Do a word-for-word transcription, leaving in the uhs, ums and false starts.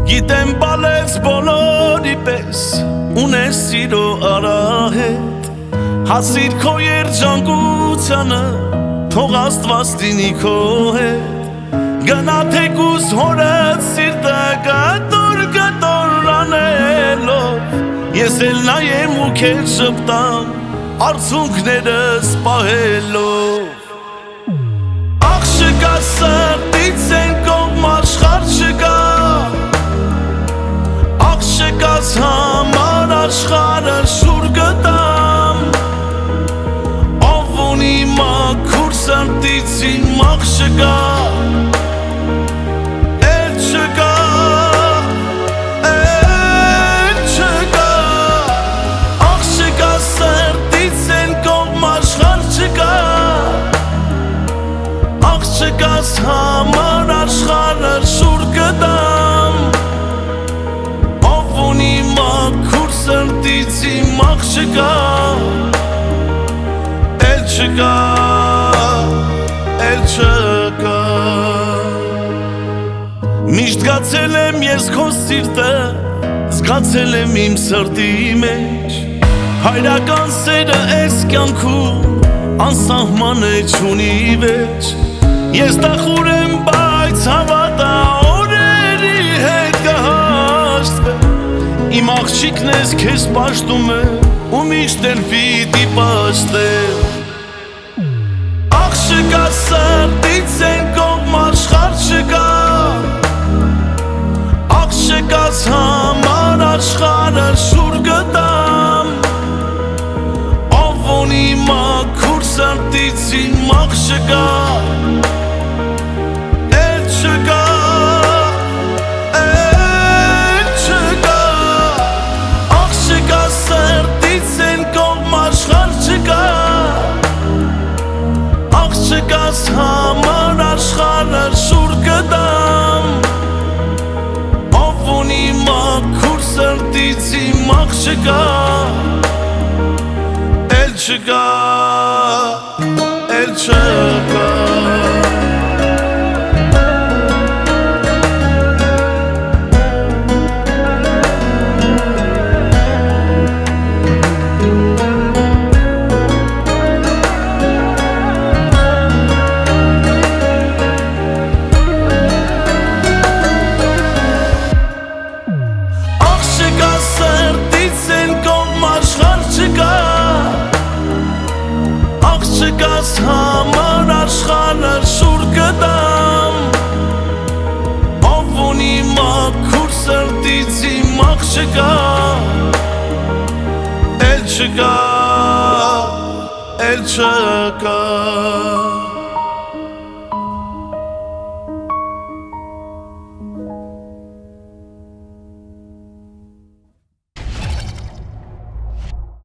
Գիտեմ բալեց բոլորի պես ունես սիրո արահետ Հասիր քո երջանկությանը թող Աստված լինի քո հետ Գնա թեկուզ հորդ սիրտը կտոր կտոր անելով Ես էլ նայեմ ու քեզ շպտամ արցունքներս պահելով Ախ չկա սրտից են կողմ աշխարհ չկա Ախ չկաս համար աշխարհը շուր գտամ Ով ունի մաքուր սրտից իմ ախ չկա Էլ չկա Էլ չկա Ախ չկա սրտից են կողմ աշխարհ չկա Ախ չկաս համար աշխարհը շուր գտամ Ով ունի մաքուր սրտից իմ ախ չկա Էլ չկա Էլ չկա Միշտ գացել եմ ես քո սիրտը Զգացել եմ իմ սրտի մեջ Հայրական սերը ես կյանքում Անսահման է չունի վեճ Ես տախուր եմ բայց հավատա օրերի հետ կհաշտվեմ Իմ աղջիկն ես քեզ պաշտում է ու միշտ էլ պիտի պաշտեմ Ախ չկա սրտից են կողմ աշխարհ չկա Ախ չկաս համար աշխարհը շուր գտամ Ով ունի մաքուր սրտից իմ ախ չկա Էլ չկա Էլ չկա Ախ չկա սրտից են կողմ աշխարհ չկա Ախ չկաս համար աշխարհը շուր գտամ Ով ունի մաքուր սրտից իմ ախ չկա Էլ չկա Էլ չկա Չկաս համար աշխարհը շուր գտամ Ով ունի մաքուր սրտից իմ ախ չկա Էլ չկա Էլ չկա